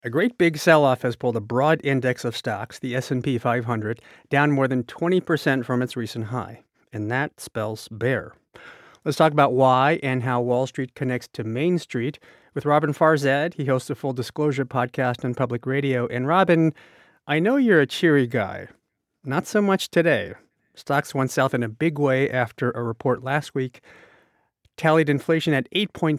A great big sell-off has pulled a broad index of stocks, the S&P 500, down more than 20% from its recent high, and that spells bear. Let's talk about why and how Wall Street connects to Main Street with Robin Farzad. He hosts a Full Disclosure podcast on public radio. And Robin, I know you're a cheery guy. Not so much today. Stocks went south in a big way after a report last week tallied inflation at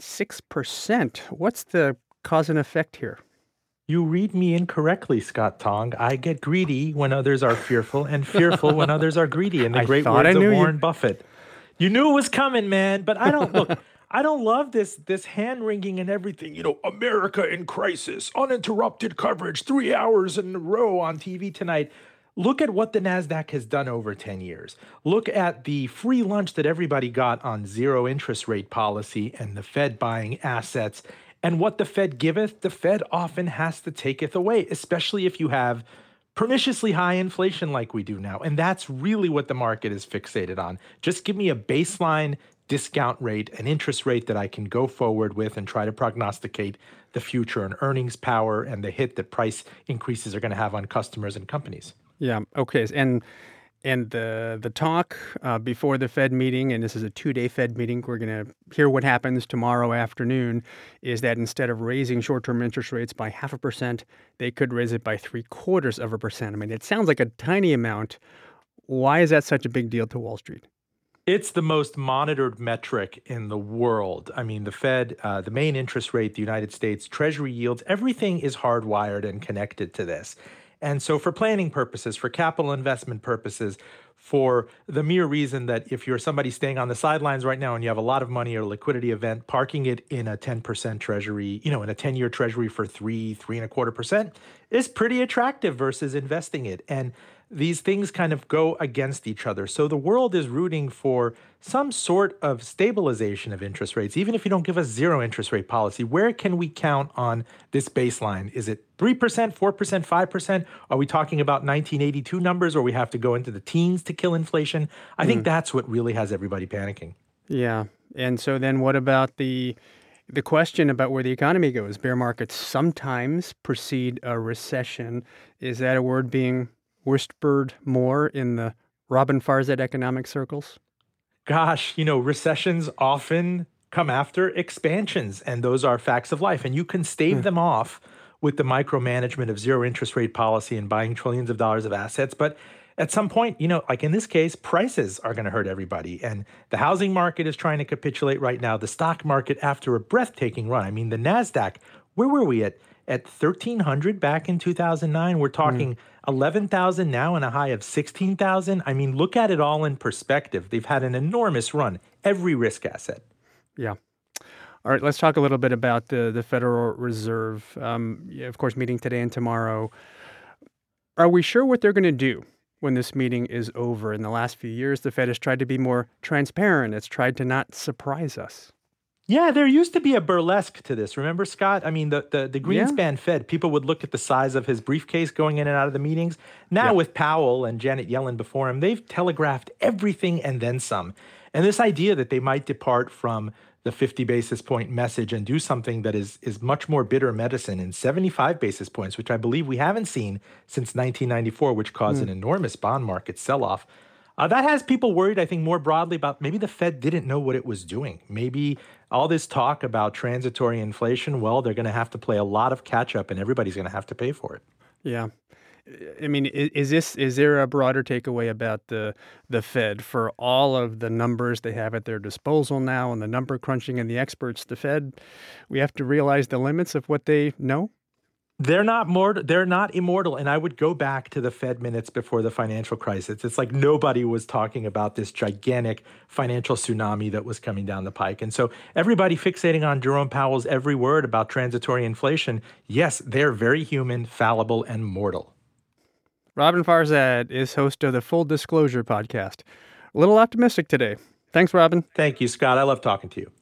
8.6%. What's the cause and effect here? You read me incorrectly, Scott Tong. I get greedy when others are fearful and fearful when others are greedy, in the great words of Warren Buffett. You knew it was coming, man, but I don't love this hand wringing and everything. America in crisis, uninterrupted coverage, 3 hours in a row on TV tonight. Look at what the NASDAQ has done over 10 years. Look at the free lunch that everybody got on zero interest rate policy and the Fed buying assets. And what the Fed giveth, the Fed often has to taketh away, especially if you have perniciously high inflation like we do now. And that's really what the market is fixated on. Just give me a baseline discount rate, an interest rate that I can go forward with and try to prognosticate the future and earnings power and the hit that price increases are going to have on customers and companies. Yeah. Okay. And the talk before the Fed meeting, and this is a 2-day Fed meeting, we're going to hear what happens tomorrow afternoon, is that instead of raising short-term interest rates by 0.5%, they could raise it by 0.75%. I mean, it sounds like a tiny amount. Why is that such a big deal to Wall Street? It's the most monitored metric in the world. I mean, the Fed, the main interest rate, the United States, Treasury yields, everything is hardwired and connected to this. And so for planning purposes, for capital investment purposes, for the mere reason that if you're somebody staying on the sidelines right now and you have a lot of money or liquidity event, parking it in a 10% treasury, in a 10-year treasury for 3.25% is pretty attractive versus investing it. And these things kind of go against each other. So the world is rooting for some sort of stabilization of interest rates, even if you don't give us zero interest rate policy. Where can we count on this baseline? Is it 3%, 4%, 5%? Are we talking about 1982 numbers, or we have to go into the teens to kill inflation? I think that's what really has everybody panicking. Yeah. And so then what about the question about where the economy goes? Bear markets sometimes precede a recession. Is that a word being whispered more in the Robin Farzad economic circles? Gosh, recessions often come after expansions, and those are facts of life. And you can stave them off with the micromanagement of zero interest rate policy and buying trillions of dollars of assets. But at some point, like in this case, prices are going to hurt everybody. And the housing market is trying to capitulate right now. The stock market, after a breathtaking run, I mean, the NASDAQ, where were we at 1,300 back in 2009? We're talking 11,000 now and a high of 16,000. I mean, look at it all in perspective. They've had an enormous run, every risk asset. Yeah. All right, let's talk a little bit about the Federal Reserve. Of course, meeting today and tomorrow. Are we sure what they're going to do when this meeting is over? In the last few years, the Fed has tried to be more transparent. It's tried to not surprise us. Yeah, there used to be a burlesque to this. Remember, Scott? I mean, the Greenspan Fed, people would look at the size of his briefcase going in and out of the meetings. Now with Powell and Janet Yellen before him, they've telegraphed everything and then some. And this idea that they might depart from the 50 basis point message and do something that is much more bitter medicine in 75 basis points, which I believe we haven't seen since 1994, which caused an enormous bond market sell-off. That has people worried, I think, more broadly about maybe the Fed didn't know what it was doing. Maybe all this talk about transitory inflation, well, they're going to have to play a lot of catch up and everybody's going to have to pay for it. Yeah. I mean, is there a broader takeaway about the Fed for all of the numbers they have at their disposal now and the number crunching and the experts? The Fed, we have to realize the limits of what they know? They're not immortal. And I would go back to the Fed minutes before the financial crisis. It's like nobody was talking about this gigantic financial tsunami that was coming down the pike. And so everybody fixating on Jerome Powell's every word about transitory inflation, yes, they're very human, fallible, and mortal. Robin Farzad is host of the Full Disclosure podcast. A little optimistic today. Thanks, Robin. Thank you, Scott. I love talking to you.